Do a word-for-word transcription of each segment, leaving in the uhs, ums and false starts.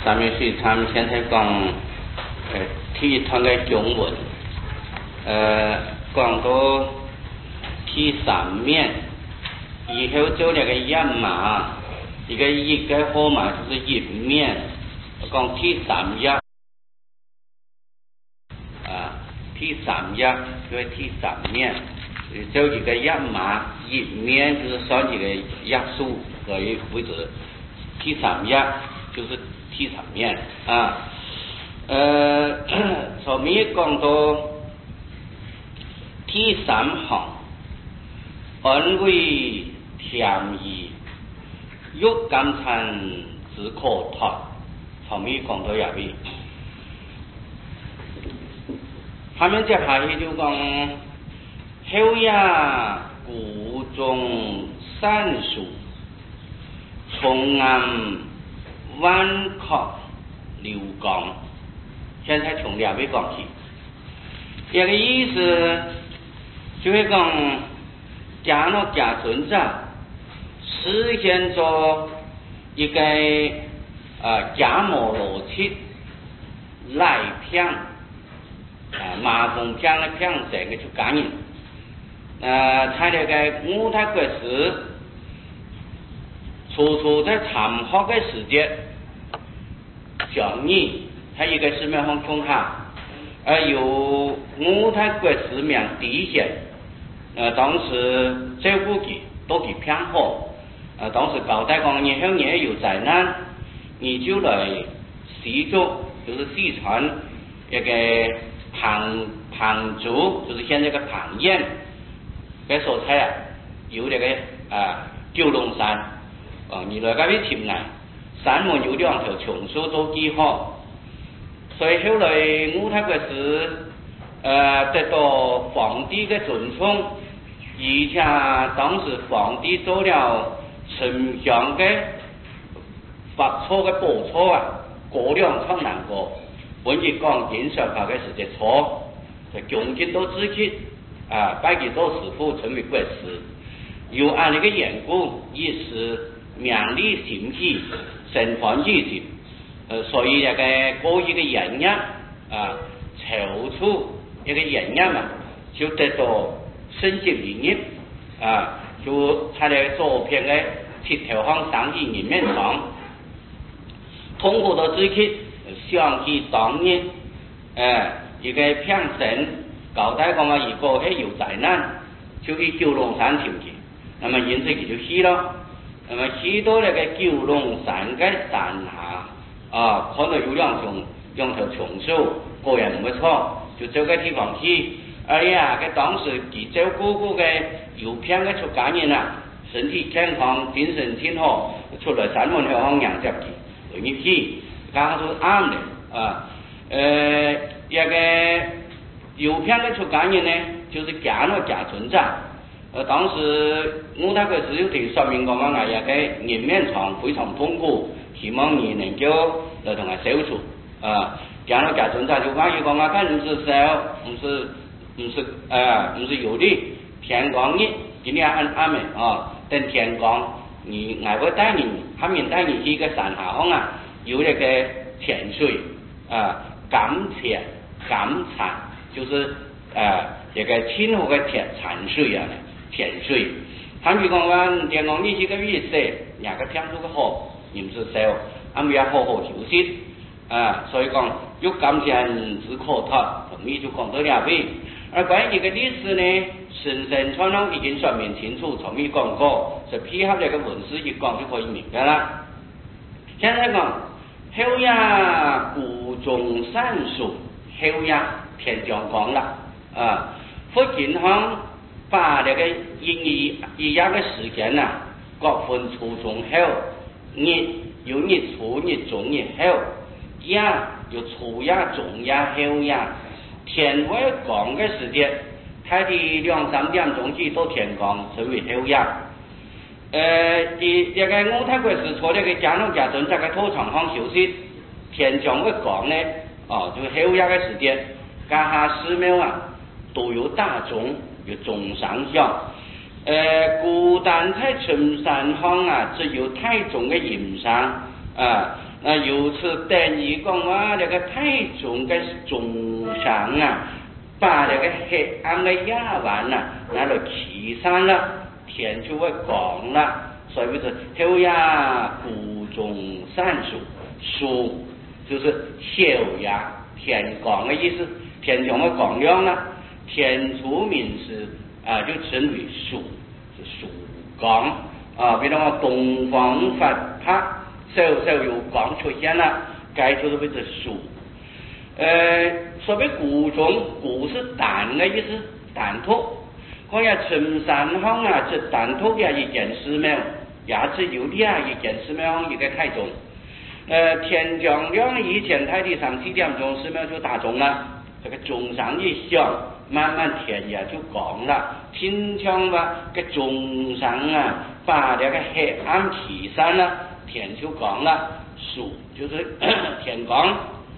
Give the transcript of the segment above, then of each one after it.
咱们水产现在讲呃体团的中文，呃讲到体三面，以后做那个一码，一个一个号码就是一面，讲体三一，啊体三一就是体三面，做一个一码一面就是算一个压数可以为止，体三一就是体三面啊。呃，前面讲到体三行，安慰甜意，欲甘参只可脱。前面讲到入面，下面接下去就讲后呀谷中山树，重岸弯曲流光。现在从两位讲起，这个意思就是讲，假若假存在实现咗一个呃假模逻辑来骗啊马蜂骗来骗成个就感人，呃，他那个五太国时，处处在参考的时间，讲你。他一个寺庙方冲下，呃，有五太国寺庙底下，呃，当时照顾佢都佢偏好，呃，当时交代讲，你向你有灾难，你就来习俗，就是四川一个彭彭族，就是现在个彭县嘅所在啊，有这个啊九龙山，哦，你来嗰邊潛崖，山門有兩條松樹都幾好。所以後來五太國時，呃，得到皇帝的尊崇，而且當時皇帝做了丞相的發錯的報錯啊，過兩場難過，本日講經上頭嘅時節錯，就窮極都知極啊，拜極都師傅成為國師，有按呢個緣故，一時名利行氣，神還意志。呃，所以那个过一个人呀，啊，筹出一个人呀嘛，就得到升级理念啊，就他的作品的七条行上亿人面床，通过到自己想起当年，呃，一个骗神交代讲啊，如果係有灾难，就去九龍山tìm去，那麼因此佢就去咯，那麼去到那個九龍山嘅山下。啊，看到有兩種兩條松樹，個人唔會錯，就走個地方去。哎呀，佢當時佢照顧嗰個有片嘅出家人啊，身體健康，精神挺好，出來山門向向人接佢，你去，家都啱嘅啊。呃，一個有片嘅出家人呢，就是假咯假存在。呃，當時我那個只有對說明講啊，一個人面床非常痛苦。希望你能夠來同佢相處啊，假如假存在就關於講啊，佢唔是少，唔是唔是啊，唔是有的天光日，今天按安咪啊，等天光，你我會帶你，後面帶你去個山下方啊，有一個潛水啊，感潛感殘，就是啊一個清湖嘅潛殘水啊，潛水，佢如講話天光日是個意思，廿個天數個好。唔是少，我們要好好休息啊！所以講欲甘參只可脫，同意就講到兩位。而關於這個歷史呢，神神傳統已經說明清楚，從未講過，是配合這個文史一講就可以明白啦。現在講後呀谷中山樹，後呀天將講啦啊！福建行把這個一一一樣嘅時間啊，各分初中後。日有日初日中日後，夜有初夜中夜後夜，天會光嘅時間，睇啲兩三點鐘至到天光，稱為後夜。呃，啲一個五太國時初呢個假如假存在嘅土場方休息，天將會光呢，哦，就後夜嘅時間，家下寺廟啊都有大鐘，有鐘上響。呃，孤單在春山方啊，只有太重嘅岩山啊， 那由此等于讲啊，那个太宗嘅宗上啊，把那个黑暗嘅夜晚啊，拿来驱散了，天就会光了。所以就是后呀，谷中散暑，暑就是小呀，天光的意思，天降的光亮了，天出名时啊，就称为曙，是曙光啊。比如说东方发啪，稍稍有光出现了，该就是为之曙。呃，所谓谷中，谷是淡的意思，淡土。我呀，陈山乡啊，这淡土嘅一件事没有，也是有俩一件事没有一个太重。呃，天降亮以前太地上七点钟寺庙就打钟了，这个钟声一响，慢慢天也就光了。听讲吧，个钟声啊，把这个黑暗驱散了，天就光了。曙就是天光，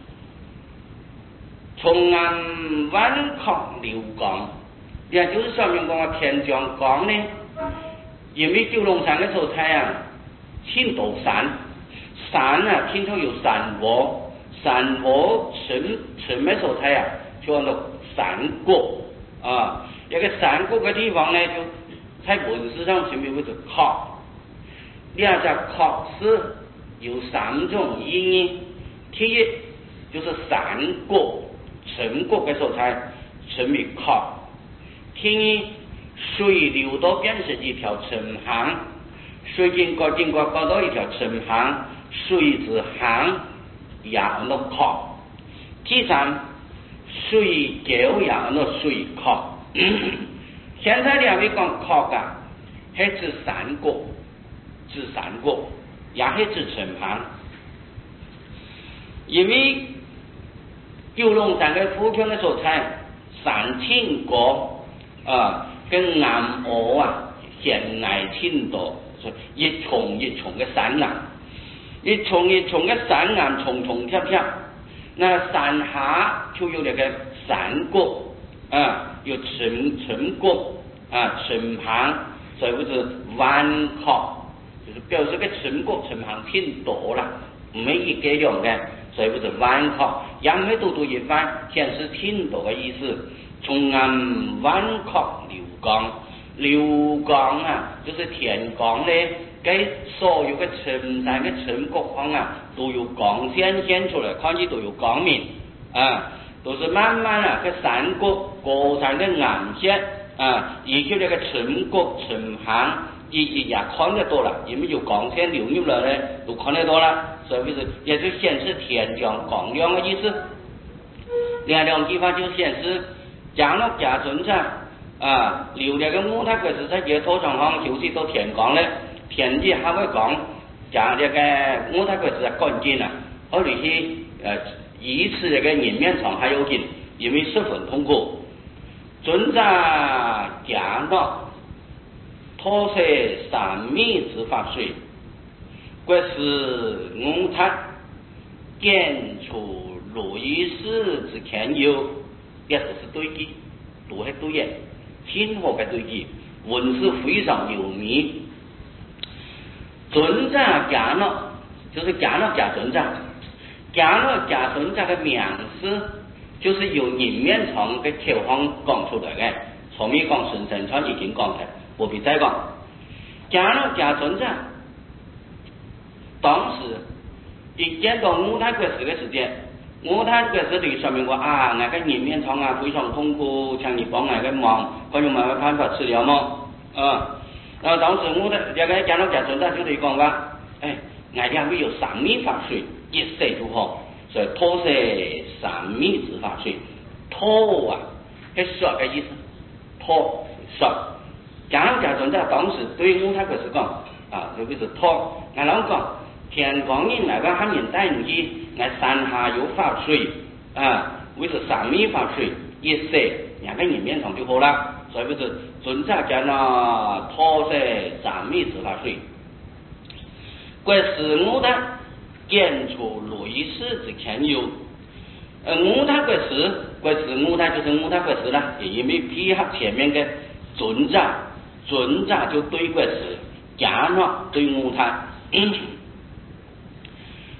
从岸湾靠流光，也就是说明讲天降光呢，因为九龙山的所在啊，青岛山。山啊，听说有山窝，山窝什什么所在啊？就叫做山谷啊。一个山谷嘅地方呢，就在文字上前面会做靠。两只靠是有三种意义。第一就是山谷、沉谷嘅所在，称为靠。第二，水流到变成一条沉行，水经过经过搞到一条沉行。水之行也按照靠，第三水沟也按照水靠。现在两位讲靠噶，系指山谷，指山谷，也系指沉行。因为九龙山嘅附近嘅所在，山挺高啊，跟南澳啊悬崖挺多，一重一重嘅山崖。一重一重的山岩重重贴贴，那山下就有那个山谷啊，有沉沉谷啊，沉行，所以不是弯靠，就是表示个沉谷沉行挺多了，唔係一個樣嘅，所以不是彎靠，也唔係度度一彎，顯示挺多嘅意思。從岸彎靠流光，流光啊，就是天光咧。给所有嘅沉山嘅沉谷方啊，都有光线显出来，看起都有光明啊，都是慢慢啊，个山谷过山嘅岩石啊，以及那个沉谷沉行，一一也看得多了，因为有光线流入来咧，都看得多了，所以是也就显示天降光亮嘅意思。另两地方就显示降落甲存在啊，流那个木塔个是在这土上方就是到天光咧。天气还会讲，将这个五太鬼是干净了，而且是呃一次这个人面床还有劲，因为十分痛苦。尊者驾到脱色三米之法水，国是五太见出如意寺之前有，也就是对记，都是对的，天河的对记，文字非常有名。尊者驾了，就是驾了驾尊者，驾了驾尊者的名字，就是由人面床嘅口方讲出来嘅。前面讲顺承川已经讲嘅，不必再讲。驾了驾尊者，当时一见到五太国师嘅时间，五太国师就说明过啊，那个人面床啊非常痛苦，请你帮那个忙，可有冇办法治疗吗？啊。然后当时我的这个讲到讲尊者就对讲话，哎，俺家会有三米法水，一水就好，所以脱色三米之法水，脱啊，係說嘅意思，脱說。講到講尊者當時對我他嗰時講啊，特別是脱，俺老講天光人那個喊人帶唔去，俺山下有法水啊，為是三米法水，一水，兩個人面床就好了。所以不是尊者讲了脱色三米之法水，国师五太见出类似之前有，呃五太国师，国师五太就是五太国师了，也因为配合前面的尊者，尊者就对国师讲了对五太，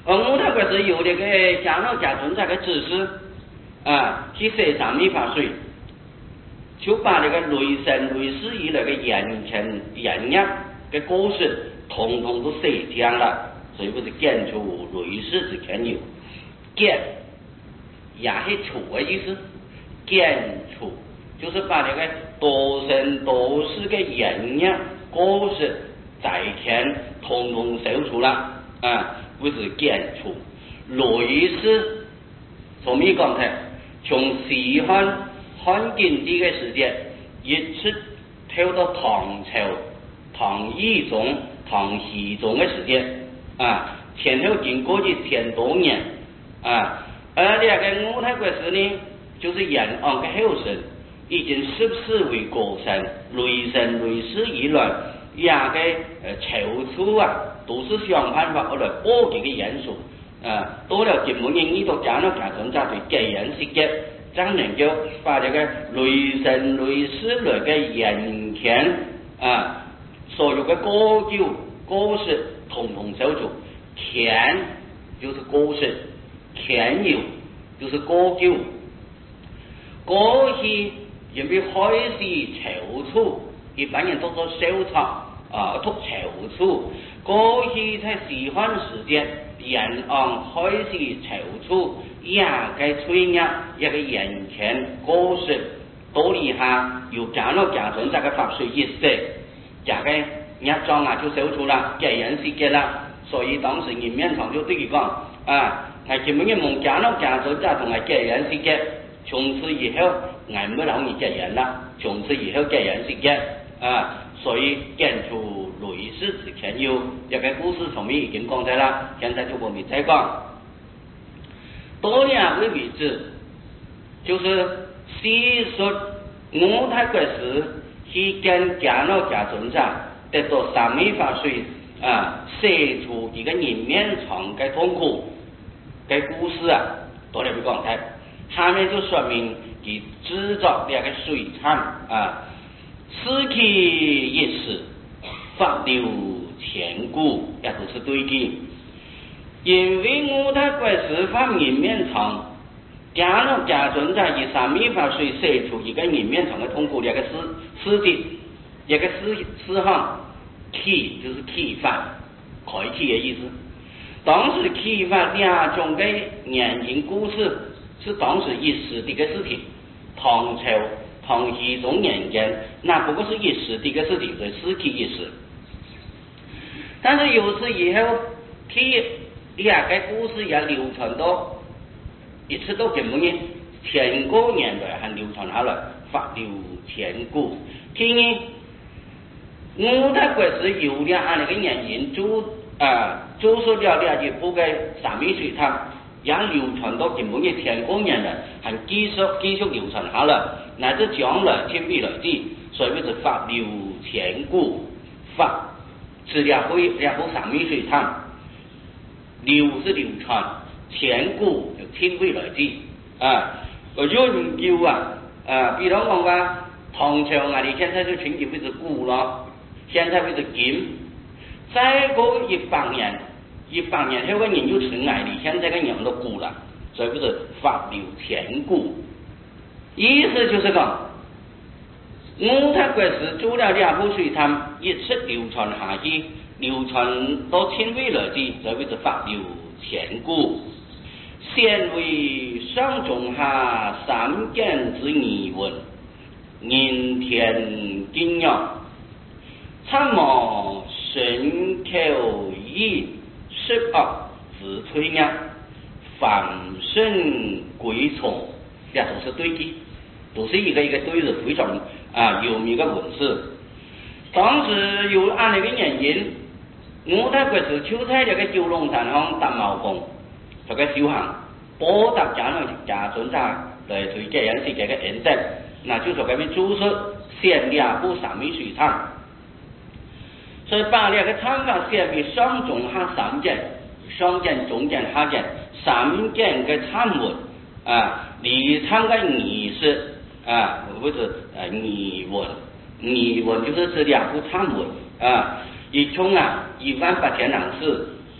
而五太国是由那个家老家存在的知识啊，去写上面法水，就把那个雷神雷师以那个言情言语的故事，统统都写讲了，所以不是讲出雷师之前有讲，也是处的意思，讲出就是把那个多生多世的言语故事在前统统写出了啊，不是讲出雷师。从你刚才从西汉汉景帝的时间一直跳到唐朝唐懿宗唐僖宗的时间啊，前后经过一千多年啊，而这个五太国师呢，就是延安的后生，已经十世为国神，雷神雷师以来，也个呃筹处啊，都是想办法来保这个元素啊，到了今末人，你都讲了家中家对给人世界，怎能够把这个雷神雷师来个言前啊，所有的歌酒歌事统统收住，钱就是歌事，钱有就是歌酒，歌戏因为开始筹处，一般人都做收藏啊，读筹处，歌戏在西汉时间。延安开始筹处，也该催人一个眼前故事，多厉害，又讲了讲成这个法水意识，这个一桩啊就收出了，给人世界了。所以当时人面堂就对佢讲啊，我根本嘅梦讲了讲成这同系给人世界，从此以后我没老你给人了，从此以后给人世界啊。所以讲出雷师之前有一个故事，从面已经讲咗啦，现在就我们再讲。多两个例子，就是细说五太国师去跟家老家尊者得到三昧法水啊，写出一个人面长的痛苦的故事啊，多两个讲台，下面就说明其制造两个水产啊。失去一时，发流千古，也都是对的。因为五太国师发人面长，家老家尊者以三昧法水写出一个人面长的痛苦，一个诗诗的，一个诗诗行，启就是启发，开启的意思。当时启发两种的言情故事，是当时一时的一个事情，唐朝。唐僖宗年间，那不过是一时的一个事情，对，失去一时。但是有时以后，替两个故事也流传到，一直到今末呢，千个年代还流传下来，发流千古。听呢，五太国师有了按那个原因，就啊，做出了了一部个三昧水汤。也流传到今末嘅千个年来，还继续继续流传下来，乃至将来天未来的，所以是发流千古，发是两会两部三昧水汤，流是流传，千古就天未来的啊。而有研究啊啊，比如讲话唐朝啊，你现在就全部为是古了，现在为是今，再过一百年。一百年后的人就成爱你现在的人都古了，所以不是发流千古。意思就是讲，五太国师做了两部水汤，一直流传下去，流传到天未来的，所以不是发流千古。先为上中下三经之疑问，人天敬仰，参谋神口意。十恶自吹呢，反胜归从，这都是对的，都是一个一个对的非常啊有名的文字。当时有按那个原因，五太国师就在这个九龙山上搭茅棚，这个修行，波达家人家尊者来推荐人是这个认证，那就说这边注释先两部三昧水汤。所以把两个参法写为上中下三件，上件、中件、下件三件的参文啊，离参的仪式啊，或者呃拟文，拟文就是这两部参文啊，一共啊一万八千两字，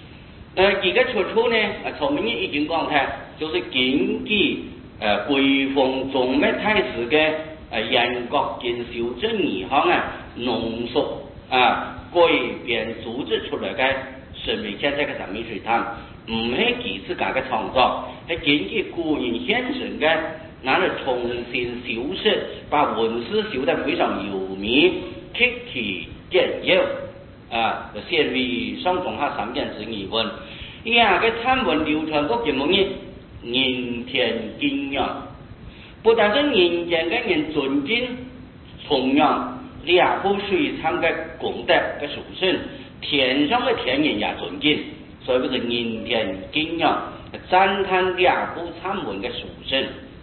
呃，这个出处呢，啊，曹明已经讲开，就是根据呃桂峰中脉太师的呃严格经修正二项啊浓缩啊改编组织出来的神秘现在嘅神秘水潭，唔係其次家嘅創作，係根據古人現成嘅，拿嚟重新修飾，把文字修得非常優美，極其簡要啊，就寫為上中下三件之語文。而家嘅參文流傳到今日，人田敬仰，不但是人間嘅人尊敬崇仰兩部水參嘅功德嘅殊勝，天上嘅天人也尊敬，所以佢就人田敬仰，讚嘆兩部參文嘅殊勝。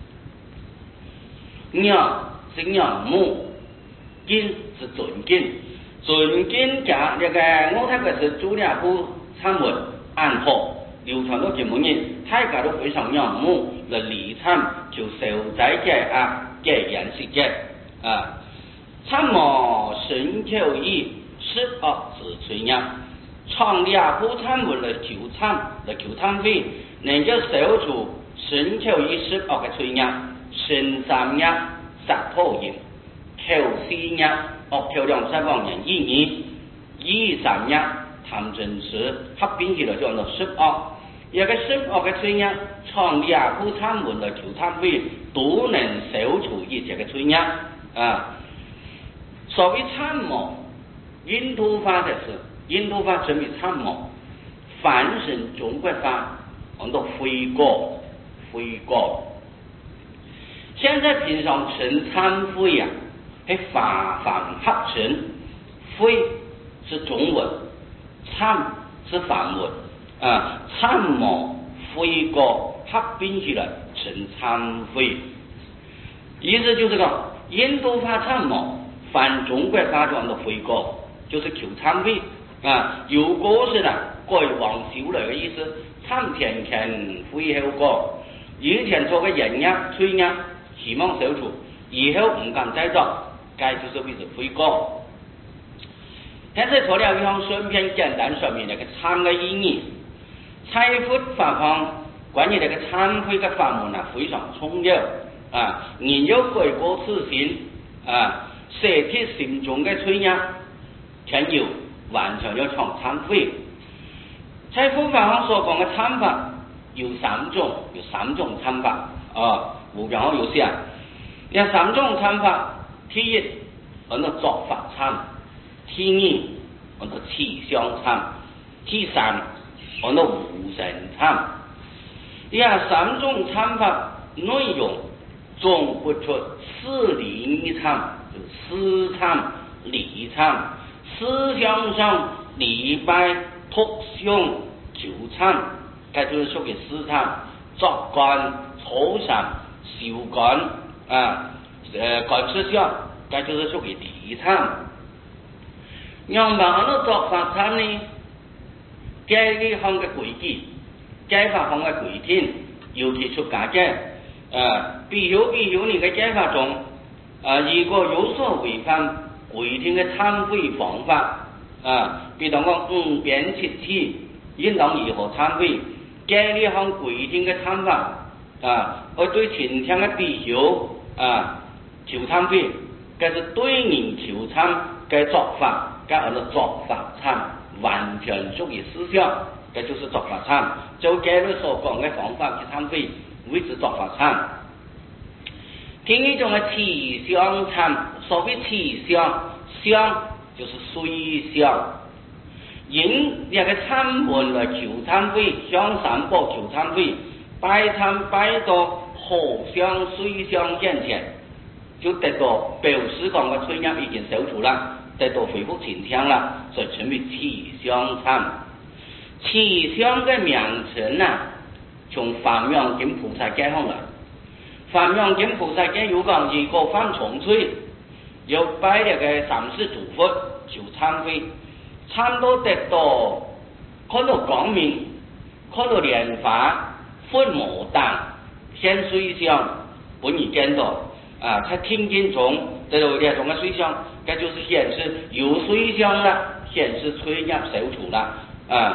仰是仰慕，敬是尊敬，尊敬加這個我睇佢是做兩部參文暗號。流傳到今日，大家都非常仰慕嚟理參就受在嘅啊嘅顏色嘅啊，參謀神求意十惡自吹呀，創兩部參文嚟求參嚟求參會，能夠消除神求意十惡嘅吹呀，神三呀殺破人，求四呀惡求兩三萬人意義，二三呀貪嗔痴合併起來就叫做十惡。一個十惡嘅吹呀，創兩部參文嚟求參會，都能消除一切嘅吹呀啊。所謂參謀，印度法的是印度法稱為參謀，翻成中國法叫做悔過，悔過。現在平常稱懺悔呀，係法法合成，悔是中文，懺是梵文啊，參謀悔過合併起來成懺悔，意思就是講印度法參謀。翻中國法傳的悔過，就是求懺悔啊，有過失啦，改往修來嘅意思，懺天前悔後過，以前做嘅人呀、罪呀，希望消除，以後唔敢再做，該就是為是悔過。現在做了一項順便簡單說明那個懺嘅意義，財富法方關於那個懺悔嘅法門啊，非常重要啊，人有改過自新啊。捨棄心中嘅罪孽，全要完全要從懺悔。財富法上所講嘅懺法有三種，有三種懺法啊，無邊好有些啊。有三種懺法，第一叫做作法懺，第二叫做持相懺，第三叫做無神懺。以下三種懺法內容總不出四理懺。思懺、理懺，思想上禮拜、托相、求懺，這就是屬於思懺。作觀、操散、修觀啊，呃，觀思想，這就是屬於理懺。讓把我哋作法懺呢，這一項嘅規矩，這法項嘅規定，尤其出家嘅，呃，比如比如你嘅這法中。啊！如果有所違反規定嘅懺悔方法，啊，比如講五遍七次，應當如何懺悔？這呢項規定嘅懺法，啊，我對前天嘅必修啊求懺悔，這是對人求懺嘅做法，這叫做作法懺，完全屬於思想，這就是作法懺。就這裏所講嘅方法去懺悔，為之作法懺。第二種係持相懺，所謂持相，相就是隨相。因這個懺文來求懺悔，向三寶求懺悔，拜懺拜到合相隨相現前，就得到表示講嘅罪孽已經消除啦，得到恢復前天啦，所以稱為持相懺。持相嘅名稱啊，從梵網經菩薩解放來。梵網經菩薩經有講，如果犯重罪，要拜那個三世諸佛求懺悔，懺到得到看到光明，看到蓮華，佛無當，現隨相，本已見到啊，他聽經中得到這種嘅隨相，這就是顯示有隨相啦，顯示罪孽消除啦啊。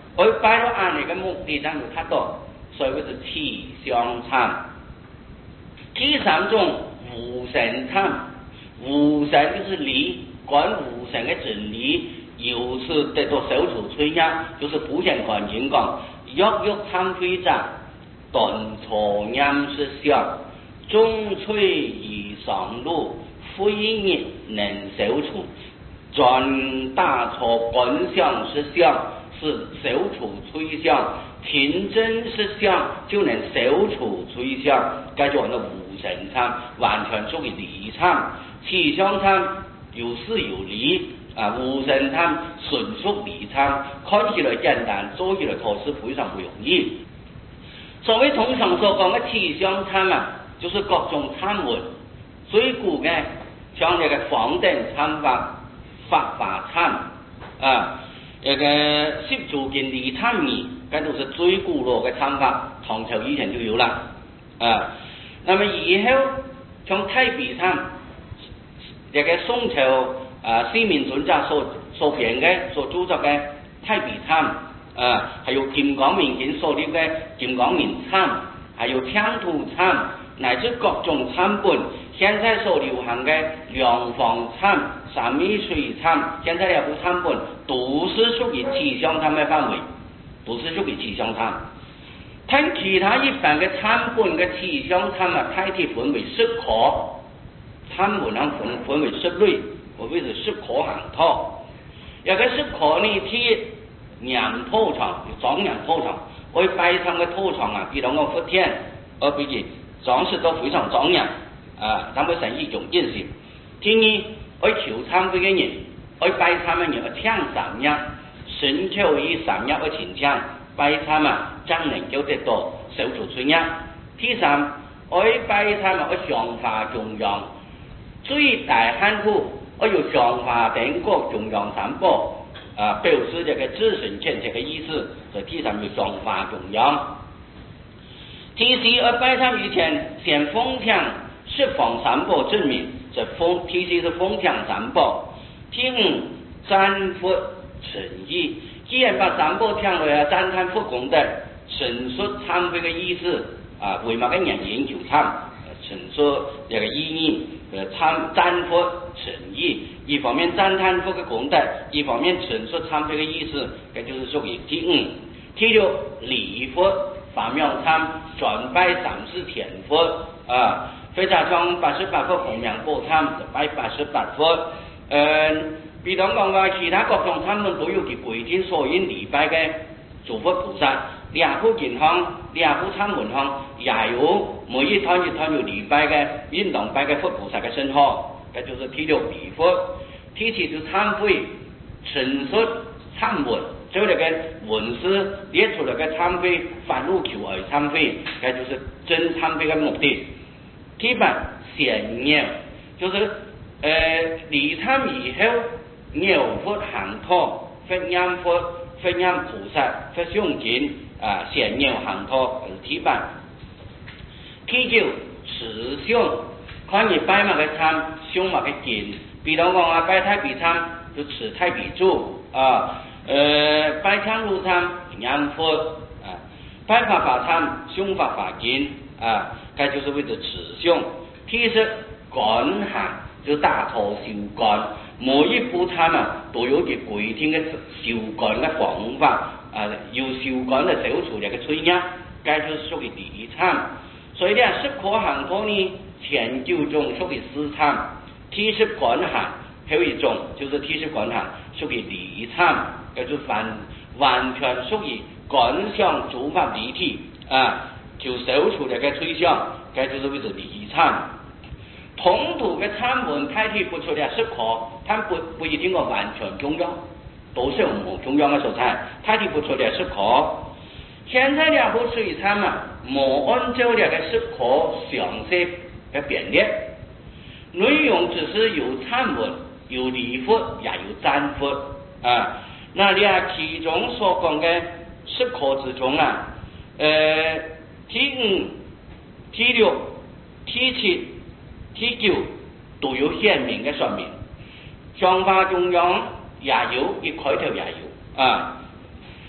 而摆到安尼个目的上就较多，所以是气相参。第三种无神参，无神就是理，管无神的真理，又是得到手处吹呀，就是不显观经讲，欲欲参会者，断错念是相，中吹以上路，非业能手处，转大错观相是相，是手处吹相，听真是相，就能手处吹相，该叫那无神参，完全属于理参，气相参有事有理。啊，无神参纯属理参，看起来简单，做起来可是非常不容易。所谓通常所讲的气相参啊，就是各种参文，最古嘅像那个方等参法、法法参啊，那个十足金理参二，这都是最古老的参法，唐朝以前就有了啊。那么以后像太笔参，那个宋朝。啊，西面准者所所编的、所著作的《太笔参》啊，还有金刚明经所立的《金刚明参》，还有羌土参，乃至各种参本。现在所流行的梁房参、三味水参，现在两部参本都是属于气象参的范围，都是属于气象参。但其他一般的参本的气象参啊，大体分为十科，参本上分分为十类。我为是十科行套，有个十科呢，ที่酿土场有装酿土场，我摆上个土场啊，比如讲福田，而比起装饰都非常庄严啊，他们成一种认识。第二，我求参会嘅人，我摆参嘅人，我抢三样，神口以三样我请抢，摆参啊，真能夠得到手足傳一。第三，我擺參啊，我上化中央，最大漢戶。我有上化等國中央三寶啊，表示這個自身建設的意思，所以第三有上化中央。第四，我擺上以前先奉強十方三寶證明，這奉第四是奉強三寶。第五，讚佛誠意，既然把三寶聽落來，讚歎佛功德，陳述懺悔的意思啊，為乜嘅人研究懺，陳述這個意義。呃，參讚佛誠意，一方面讚歎佛嘅功德，一方面陳述懺悔嘅意思，這就是屬於第五。第六，禮佛法妙參，專拜三世天佛啊，非常像八十八佛供養寶參，就拜八十八佛。呃，比如講話其他各種參門都有其規定所應禮拜嘅諸佛菩薩。兩部經行，兩部參門行，也有每一堂一堂有禮拜嘅應當拜嘅佛菩薩嘅聖號，這就是第六禮佛。第七就懺悔，陳述懺文，做那個文字列出那個懺悔，反覆求而懺悔，這就是真懺悔嘅目的。第八顯念，就是呃禮懺以後，念佛行托，佛念佛，佛念菩薩，佛誦經。啊，顯念行托是第八。第九，持誦，看你拜乜嘅參，誦乜嘅經。比如講啊，拜太比參就持太比咒啊，呃，拜羌土參念佛啊，拜法法參誦法法經啊，這就是為咗持誦。第十，觀行，就大陀修觀，每一部參啊都有啲規定嘅修觀嘅方法。啊，有修觀的手處嚟嘅吹壓，該就是屬於第一參。所以呢，十科行托呢，前九種屬於四參，第十觀行還有一種就是第十觀行屬於第一參，這就完完全屬於觀想諸法離體啊，就手處嚟嘅吹響，該就是為咗第一參。統土嘅參文太體不出嚟十科，但不不一定個完全中央。都是我中央的所在，太體不出來十科。現在兩部水參啊，冇按照兩個十科詳細嘅編列，內容只是有參文、有禮佛，也有讚佛啊。那兩其中所講嘅十科之中啊，呃，第五、第六、第七、第九都有顯明嘅說明，上化中央。也有一開頭也有啊，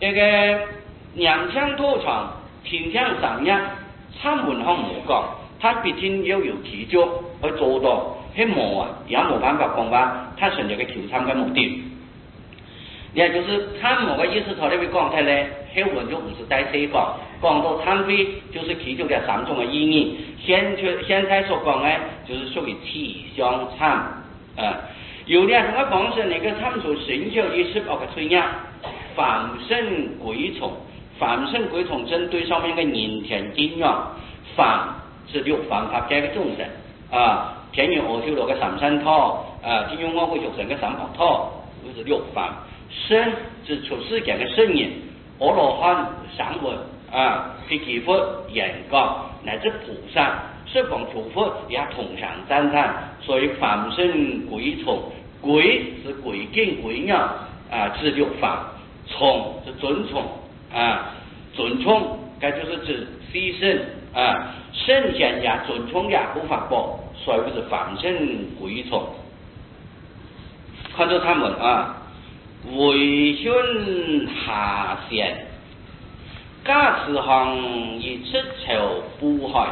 一个娘腔土场，天香上日，参门口冇讲，他毕竟要有企足去做到，迄冇啊，也冇办法讲话，他顺着个求参嘅目的。也就是参谋的意思，他那边讲起来，后文就不是带西方，讲到参会就是其中嘅三种嘅意义。现在现在所讲嘅，就是属于气象参啊。有两种嘅方式，那个参出生肖以十二个吹呀，反胜鬼虫，反胜鬼虫针对上面嘅人田金阳，反是六反法界嘅众生啊，天元我修罗嘅三山套啊，金庸我会做成嘅三宝套，就是六反。圣是出世间的圣人，阿罗汉、上文啊、辟支佛、人觉乃至菩萨，十方诸佛也同常赞叹。所以凡圣鬼宠，鬼是鬼见鬼鸟啊，指六凡；宠是尊宠啊，尊宠该就是指牺牲啊，圣贤也尊宠也不法宝，所以不是凡圣鬼宠。看着他们啊。为训下贤，假慈航以出丑不害，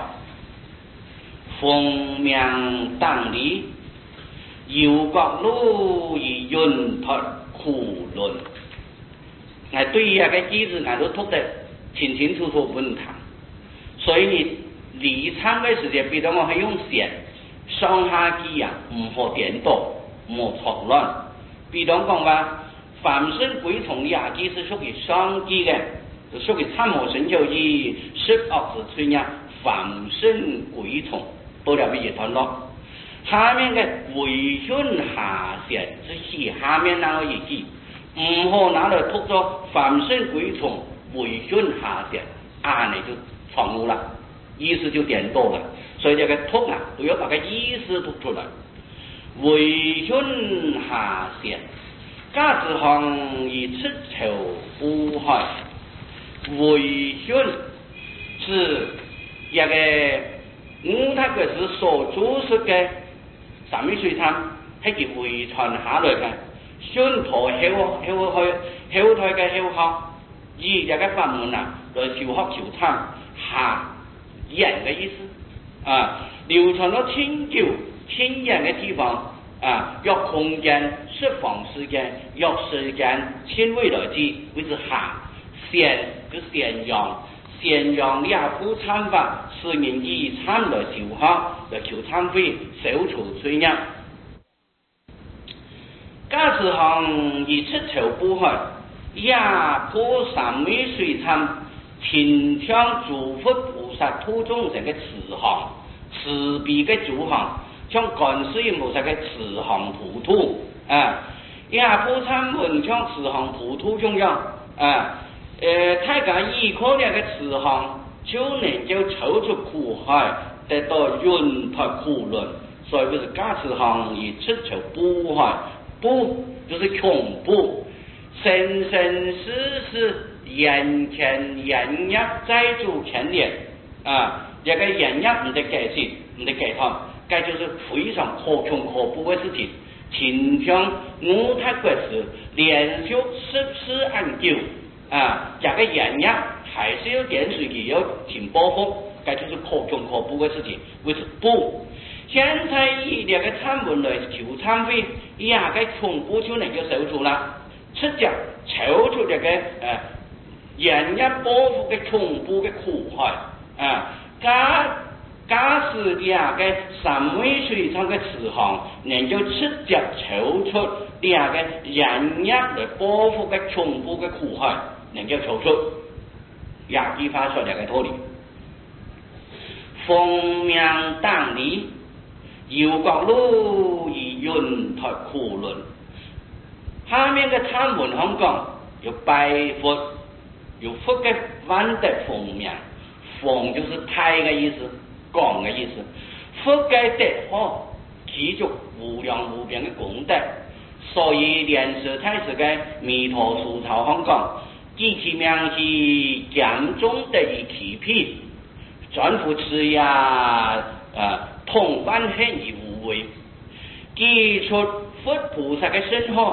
奉命当礼，游国路以云脱苦论。哎，对于那个句子，俺都读得清清楚楚不能谈。所以你离参的时间，比如我係用弦上下記啊，唔好顛倒，唔好錯亂。比如講話。凡生鬼蟲也記是屬於雙記嘅，就屬於參謀神就以十惡之吹呀。凡生鬼蟲到了邊一段落，下面嘅回春下線是寫下面那個意思，唔好拿來讀咗凡生鬼蟲回春下線，啊你就錯誤啦，意思就顛倒了。所以這個讀啊都要把個意思讀出來，回春下線。假慈航以出丑不害，为训是一个五太国师所做出嘅三味水参，係佢遺傳下來嘅，宣陀後後去後退嘅後學，以一個法門啊來調學調參下人嘅意思啊，流傳到千久千人嘅地方。啊，要空間、十方時間、要時間，千位來之，為之下善就善揚，善揚你也不參法，是人以參來修學，來求參會，消除罪孽。假慈航以出丑不害，也破三昧水參，天窗諸佛菩薩土眾成嘅慈航，慈悲嘅主航。像觀世音菩薩嘅慈航普渡啊，也不參門像慈航普渡中樣啊，誒，大家依靠呢個慈航，就能夠抽出苦海，得到雲脫苦輪。所以就是假慈航以出丑不害，不就是恐怖，生生世世眼前眼入在主前列啊，一個眼入唔得解釋，唔得解脫。該就是非常可窮可怖的事情。天上五太國師連續十次按究啊，這個原因還是有電視機要停報復，該就是可窮可怖的事情。為什不？現在以這個參門來求參會，也該恐怖就能夠消除了，直接抽出這個呃原因報復的恐怖的苦害啊，加。假使兩個三味水參嘅慈航，能夠直接抽出兩個人入來報復嘅恐怖嘅苦害，能夠抽出，也激發出兩個道理。奉命當禮，遊國路以雲脫苦輪。下面嘅參門香港有拜佛，有佛嘅萬德奉命，奉就是太嘅意思。講嘅意思，佛嘅德好，其中無量無邊嘅功德，所以蓮師太師嘅彌陀疏草香港，以其名是強中得以其辟，專乎持呀，誒同萬行而無為，記出佛菩薩嘅身學，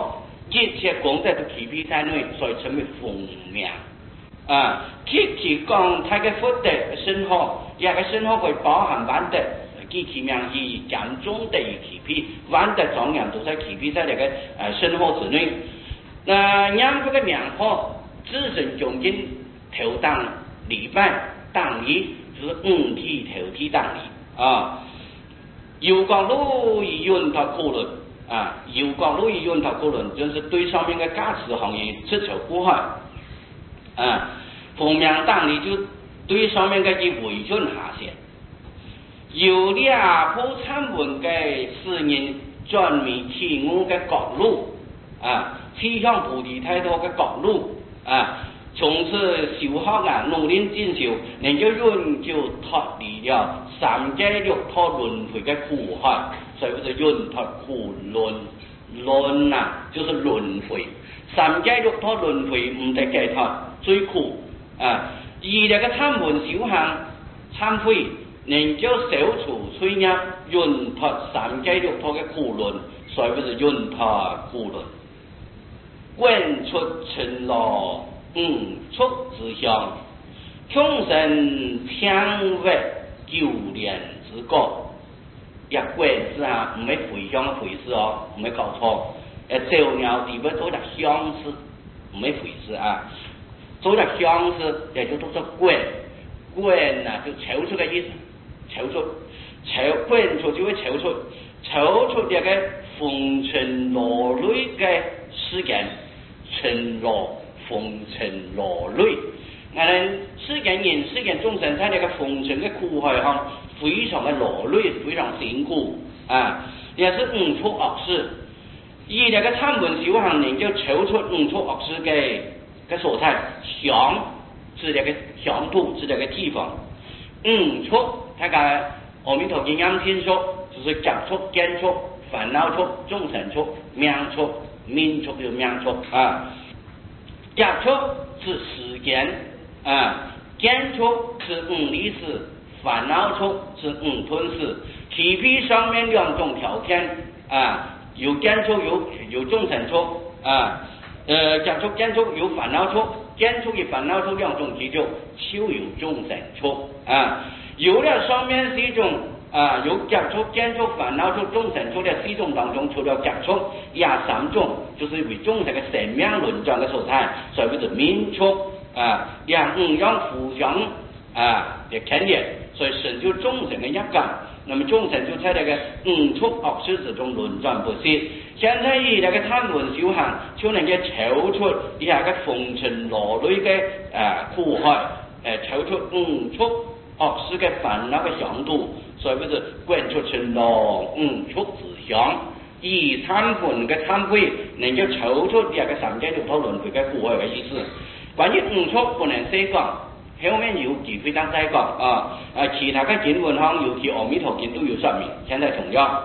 这些功德都起比在内，所以称为丰命。啊，其其讲他嘅福德生活，也个生活会包含万德，其其名是讲中的起比，万德庄严都在起比在那个呃生活之内。那让这个名号自身中间头当礼拜当礼，就是五体头体当礼啊。有讲路以运他可论啊，有讲路以运他可论，就是对上面的驾驶行业出手不害啊。奉命当礼就对上面嘅一回准下线，有俩普参文嘅四人专门起我嘅角路啊，气向菩提太多嘅角路啊，从此修学啊，努力进修，能够运就脱离了三界六道轮回嘅苦海，所以就运脱苦轮轮啊，就是轮回，三界六道轮回唔得解脱，最苦。啊，而那个参门小行忏悔，能够消除罪孽，润脱三界六道的苦轮，所以不是润脱苦轮。观出尘罗五出之相，穷生天为九年之果。一观是啊，唔系回向的回事哦，唔系搞错。诶，照鸟地方做点相似，唔系回事啊。做了相似，也就都是观，观呐、啊、就抽出的意思，抽出，抽观出就会抽出，抽出这个风尘劳累的时间，尘劳风尘劳累，俺世间人世间众生在那个风尘的苦海上，非常的劳累，非常辛苦啊，也是五处恶事，以那个参本修行人就抽出五处恶事嘅。个所在，乡是那个乡土，是那个地方。五处，他讲阿弥陀经啱先说，就是接触、见触、烦恼触、众生触、命触、命触就命触啊。接触是时间啊，见触是五理事，烦恼触是五吞事。起批上面两种条件啊，有见触，有有众生触啊。呃，接触见触有烦恼触，见触与烦恼触两种基础，就有众生触啊。有了上面四种啊，有接触、见触、烦恼触、众生触的四种当中，除了接触，也三种就是为众生的生命轮转的所在，所以叫做命触啊。两五样互相啊的牵连，所以成就众生的业感。那么众生就在那个五处恶事之中轮转不息。现在以那个参门修行，就能够抽出一下个风尘劳累的啊苦海，呃，抽出五处恶事的烦恼的相度，所以不是观出尘劳五处之相。以参门的忏悔，能够抽出一个三界六道轮回的苦海的意思。关于五处不能细讲。后面有机会当再讲啊，啊，其他的经文上，尤其阿弥陀经都有说明。现在同样，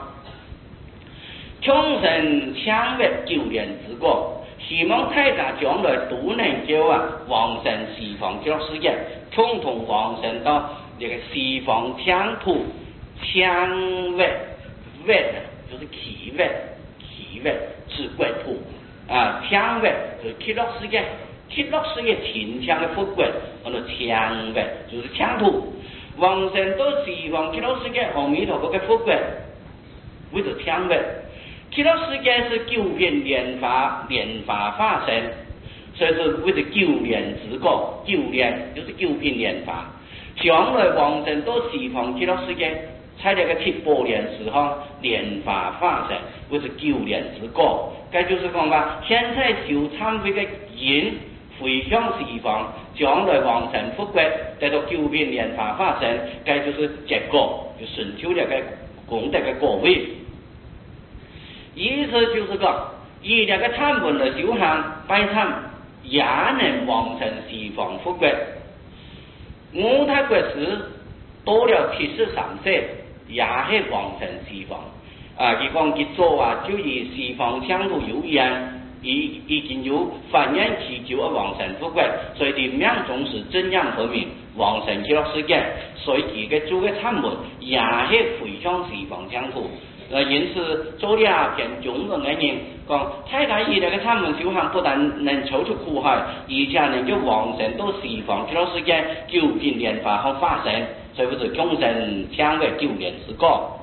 穷生强为九年之果，希望大家将来都能够啊，往生西方极乐世界，共同往生到这个西方净土，强为为就是奇为奇为是国土啊，强为就是极乐世界。极乐世界天强的富贵，叫做强的，就是强土。往生到西方极乐世界，阿弥陀佛的富贵，为做强的。极乐世界是九品莲花，莲花化身，所以说为了九莲之果，九莲就是九品莲花。将来往生到西方极乐世界，在那个七八年时候，莲花化身，为是九莲之果。这就是讲吧，现在修忏悔的人。回向西方，将来往生富贵，得到九品莲花化身，这就是结果，就成就了个功德的果位。意思就是讲，以这个参门的修行拜忏，也能往生西方富贵。五太国时到了七十三岁，也是往生西方。啊，佢讲佢做啊，就以西方向度有缘。已已经有繁衍祈求而往生富贵，所以佢命中是真样和明往生极乐世界，所以佢嘅做嘅参门也是回向西方净土， 呃，因此做了片中人的人讲，太家以那个他们修行不但能抽出苦海，而且能够往生到西方极乐世界，究竟莲花和化身，所以不是众生相为九年之果。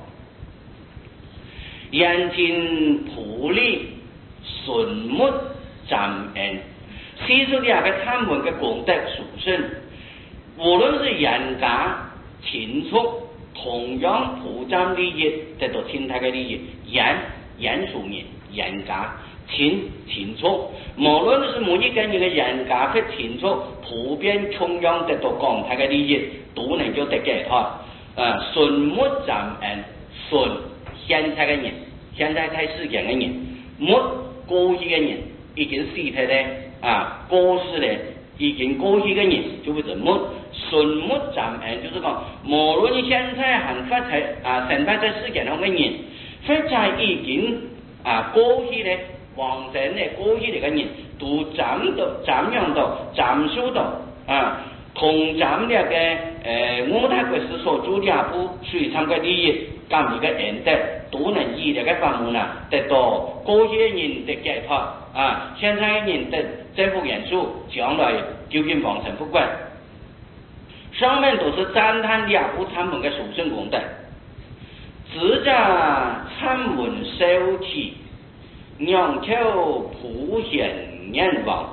眼睛普利顺目沾恩，其实两个他们的功德殊胜，无论是人家禽畜，同样普沾利益得到天台的利益，人人属人人家禽禽畜，无论是每一个人的人家和禽畜，普遍同样得到光台的利益，都能够得解脱。啊，顺目沾恩，顺现在的人，现在在世间的人，目过去的人已经死掉的啊，过世的已经过去的人，就会是目顺目沾恩，就是讲，无论你现在还发在啊，现在在世间上的人，或者已经啊过去的往生的过去的个人，都沾到沾用到沾受到啊。同咱们那个呃，五大国师所主家部水产的利益，咁一个人德都能以这个方面呢，得到过去人的解脱啊，现在人的这副元素，将来究竟往生不管。上面都是赞叹两部他们的殊胜功德，自家参文收起，两口普显愿望，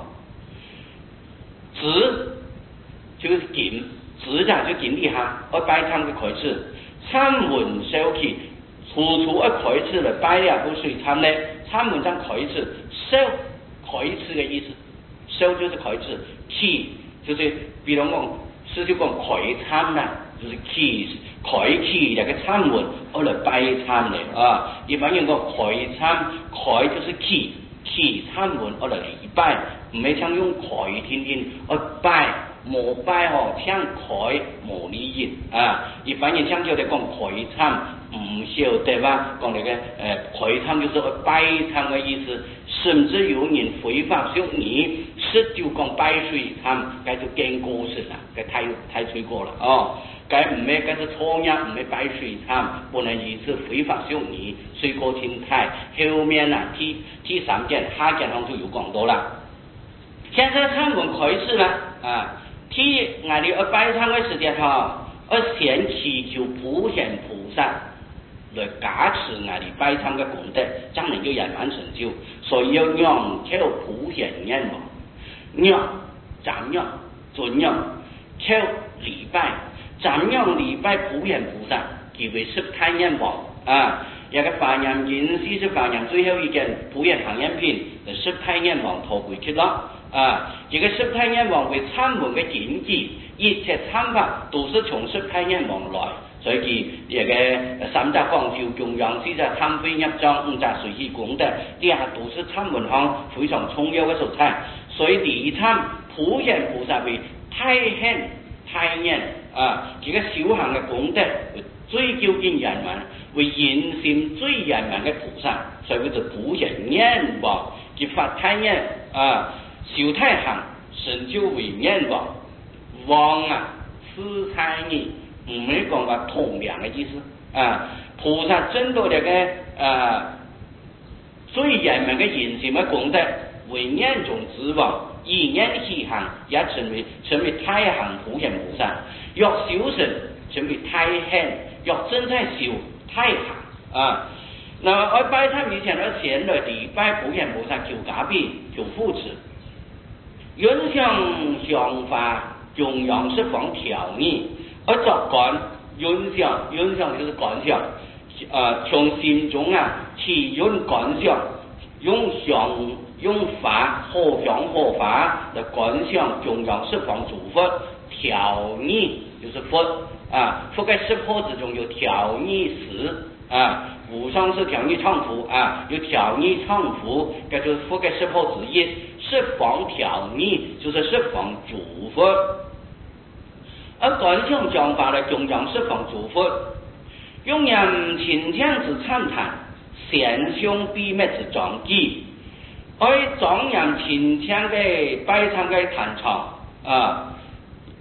自。就是金，自然就金底下，我摆摊嘅开始，参文收起，处处一开始嚟摆了部水产呢，参文上开始，收开始嘅意思，收就是开始，起就是比如讲，是就讲开参啦，就是起开起那个参文，我嚟摆参嚟啊，一般人讲开参，开就是起起参文，我嚟礼拜，唔係像用开天天我摆。冇摆吼，像开冇利益啊！一般人讲叫你讲开参，唔晓得吧？讲那个呃开参就是摆参的意思，甚至有人非法修你，是就讲摆水参，该就见过事啦，该太太吹过了哦。该唔係該是錯呀，唔係擺水參，不能以此非法修你，水果天台後面啊，第第三件下件上就有講到啦。現在參文開始啦啊！ที่我哋要擺參嘅時間哈，要先祈求普賢菩薩來加持我哋擺參嘅功德，將能夠圓滿成就。所以要讓求普賢願望，讓讚揚尊揚，求禮拜讚揚禮拜普賢菩薩，叫為十太願望啊！一個發言人四十發言最後一件普賢行願品，就十太願望拖回去了。啊，这个十太愿望为参文的禁忌，一切参法都是从十太愿望来，所以这个三大广修供养、四大参会入藏、五大随喜功德，这下都是参文上非常重要的素材。所以第一参普贤菩萨为太显太愿啊，这个修行的功德最究竟圆满，为人心最圆满的菩萨，所以叫做普贤愿望，佢发太愿啊。修太行成就为愿望，望啊，四参意，唔係講話同樣嘅意思啊。菩薩真到這個啊最圓滿嘅人心嘅功德，為願中之王，以願起行，也成為成為太行普賢菩薩。若修成，成為太顯；若真在修太行啊。那麼我拜參以前我先來禮拜普賢菩薩求加庇，求扶持。云相相法供养十方条理，而作观云相，云相就是观想，呃，从心中啊起云观想，用相用法合相合法的观想供养十方诸佛，条理就是佛啊，佛在十佛之中有条理十啊。无上是条理唱佛啊，有条理唱佛，这就是佛给十佛之一。十方条理就是十方诸佛，而观想讲法来供养十方诸佛，用人清香之参谈，显凶秘密之庄记，而庄严清香的摆场的坛场啊，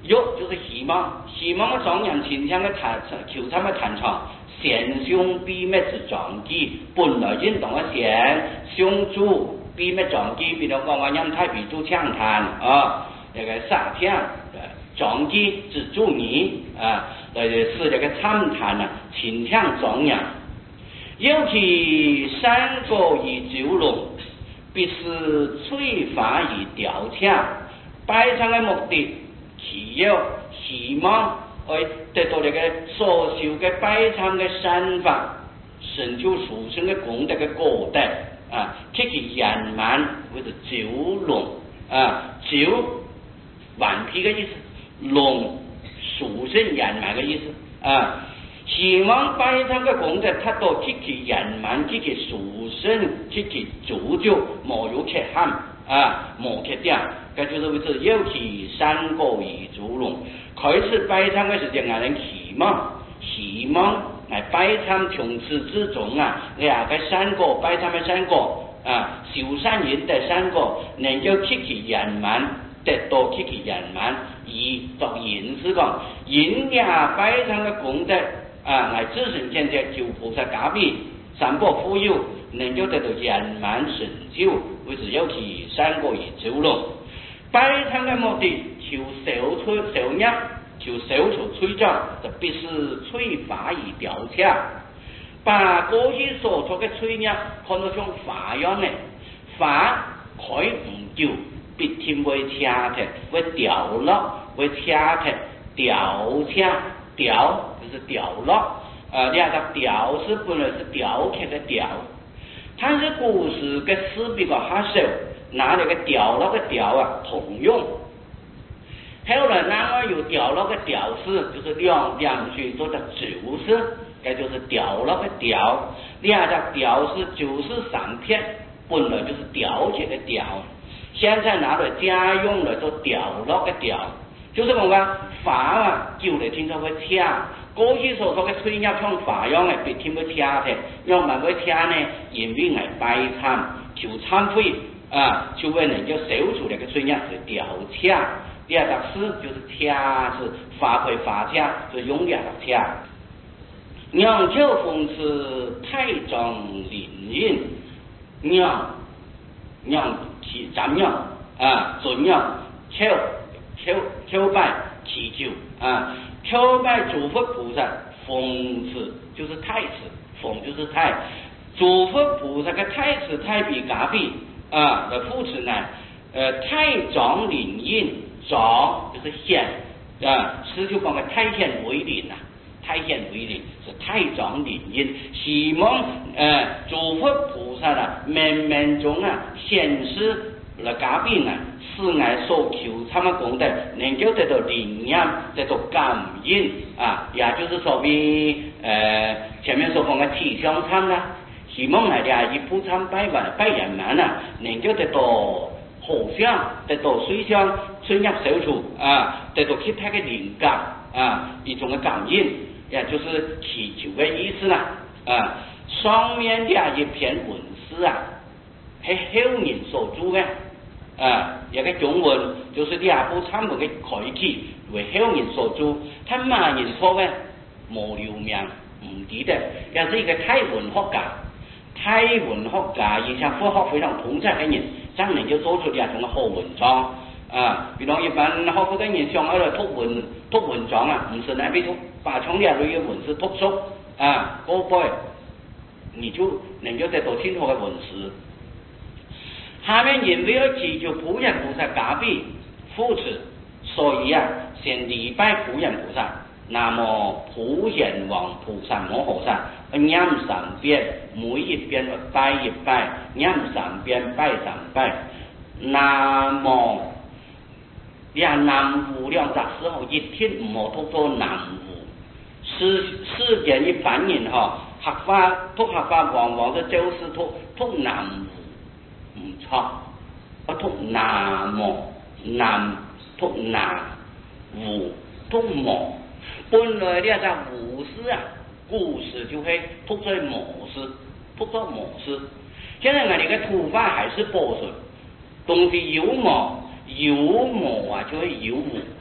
欲就是希望，希望个状元前向个弹球场个弹唱，贤兄必灭之壮举，本来应当个贤兄主必灭壮举，比如讲我任太平主枪弹啊，那个沙听壮举之主义啊，来是这个参弹啊，前向状元。尤其三国与九龙，必是催发与调洽，摆上的目的，其有希望会得到这个所受的摆上的善法，成就殊胜的功德的果德啊，这其圆满或者九龙啊，九完毕的意思，龙殊胜圆满的意思啊。希望摆上个功德，达到积极圆满、积极殊胜、积极足就，莫有缺憾啊，莫缺点。这就是为之有其三个与主龙。开始摆上的时间，让人希望，希望来摆上从此之中啊，两个三个摆上的三个啊，修善人的三个，能够积极圆满，得到积极圆满，而作言是讲，人家摆上的功德。啊，来自身现在救菩萨加庇，三宝富有，能够得到圆满成就，为是有其三个与九龙。摆上的目的，求消除消业，求消除催障，就必是催法与调洽。把过去所做的催业看作像法样的，法开唔救，必定会掐的，会掉落，会掐的，调洽调。就是掉落，呃，两个调是本来是雕刻的雕，但是古时的诗比较哈少，拿那个掉落的掉啊通用。后来那么有掉落的调式，就是两两句做的注释，这就是掉落的调。两个调是就是三片，本来就是雕刻的雕，现在拿来家用来做掉落的掉，就是讲个法啊，旧来听说会掐。过去所说的催业像法样嘅，必定会掐的，让慢会掐呢，因为系拜忏求忏悔啊，就为能够消除这个催业是调洽。第二个诗就是掐，是发挥发掐，就用两个掐。酿酒风是太庄林荫，酿酿其咱酿啊，准酿求求求拜祈求啊。求拜诸佛菩萨，奉持就是太子，奉就是太，诸佛菩萨的太子太比嘎比啊的扶持呢，呃太庄林荫，庄就是显啊，诗就讲个太显为林呐，太显为林是太庄林荫，希望呃诸佛菩萨啊，冥冥中啊显示了嘎比呢。是爱所求他们功德能够得到灵验，得到感应啊，也就是所谓呃前面所讲的体相参啦，希望大家以普参拜完拜圆满啊，能够得到好相，得到水相，水入小处啊，得到其他的灵感啊，一种的感应，也就是祈求的意思啦啊。上面的一篇文字啊，是后人所做的。啊，一个中文就是第二部参文的开启为后人所做，他马人说的无留名唔记得，也是一个泰文学家，泰文学家而且科学非常通畅的人，真能够做出这种好文章啊。比如一般学科的人想要来读文读文章啊，唔是那边读，把从两类的文字读熟啊，过背，你就能够得到清楚的文字。下面因为要祈求普贤菩萨加庇扶持，所以啊，先礼拜普贤菩萨。那么普贤王菩萨摩诃萨，念三遍，每一遍拜一拜，念三遍拜三拜。那么呀，南无两杂时候一天唔好读做南无。世世间一般人哈，学法读学法往往都就是读读南无。唔错，不读南无南读南无读无，本来呢就无事啊，故事就会读做无事，读做无事。现在我哋嘅土法还是保存，东西有无有无啊，就会有无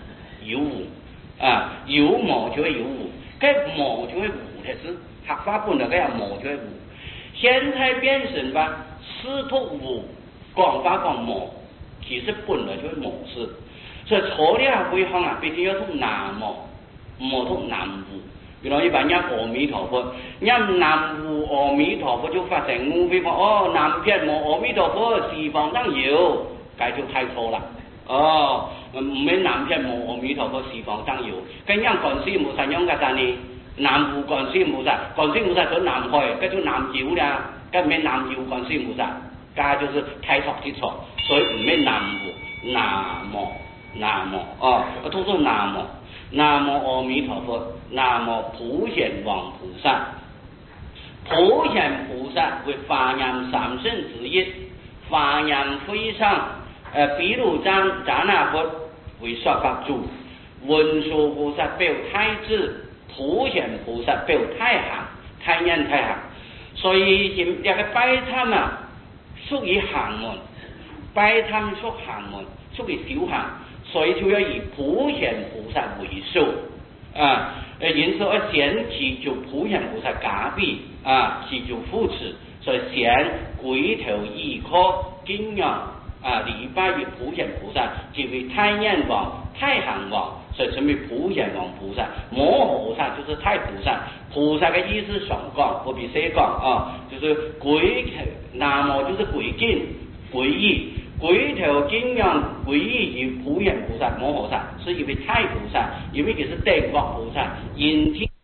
有无啊，有无就会有无，该无就会无的是客法本来该无就会无。现在变成吧，师徒无讲法讲无，其实本来就会无事。所以错了规方啊，必须要读南无，唔好读南无。比如一般念阿弥陀佛，念南无阿弥陀佛就发成误会，哦，南片无阿弥陀佛，西方当有，该就太错了。哦，唔免南片无阿弥陀佛，西方当有，咁样观世菩萨用个啥呢？南无观世菩萨，观世菩萨就南海，嗰就南游啦，咁唔免南游观世菩萨，家就是太错之错，所以唔免南无，南无南无哦，通通南无。南无阿弥陀佛，南无普贤王菩萨。普贤菩萨为华严三圣之一，华严会上，呃，比如赞赞那佛为说法主，文殊菩萨表太子，普贤菩萨表太行，太阴太行。所以现这个拜忏啊，属于行门，拜忏属行门，属于小行。所以就要以普贤菩萨为首啊，呃，因此而先祈求普贤菩萨加庇啊，祈求扶持，所以先跪头依靠敬仰啊，礼拜于普贤菩萨，即为太阴王、太行王，所以称为普贤王菩萨。摩诃菩萨就是太菩萨，菩萨的意思双讲，不比谁讲啊，就是跪头，南无就是跪敬、皈依。跪头敬仰皈依于普贤菩萨、摩诃萨，是因为太菩萨，因为佢是地国菩萨，因天。